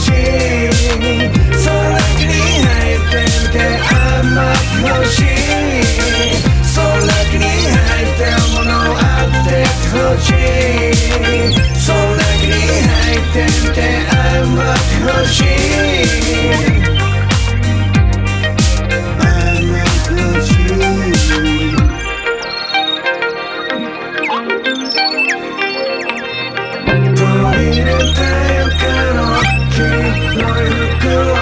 しいその中に入ってみて甘く欲しいその中に入ってるものを当てて欲しいその中に入ってみて甘く欲しいトイレで床の黄色い袋